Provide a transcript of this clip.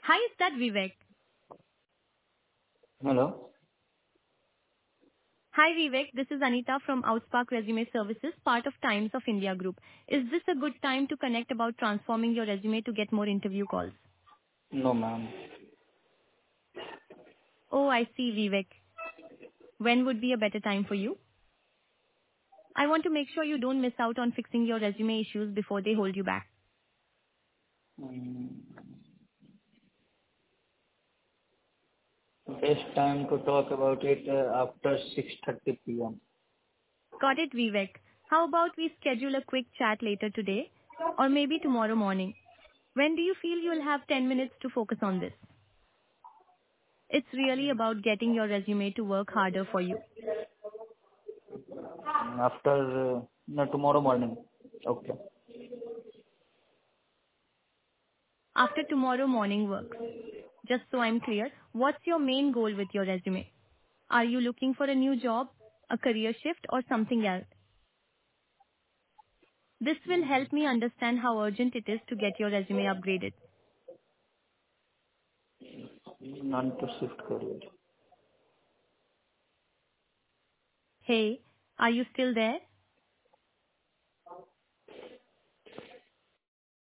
Hi, is that Vivek? Hello. Hi, Vivek. This is Anita from Outspark Resume Services, part of Times of India Group. Is this a good time to connect about transforming your resume to get more interview calls? No, ma'am. Oh, I see, Vivek. When would be a better time for you? I want to make sure you don't miss out on fixing your resume issues before they hold you back. Mm, Best time to talk about it after 6:30 p.m. Got it, Vivek. How about we schedule a quick chat later today? Or maybe tomorrow morning? When do you feel you'll have 10 minutes to focus on this? It's really about getting your resume to work harder for you. After no, tomorrow morning. Okay. After tomorrow morning works. Just so I'm clear, what's your main goal with your resume? Are you looking for a new job, a career shift, or something else? This will help me understand how urgent it is to get your resume upgraded. None to shift career. Hey, are you still there?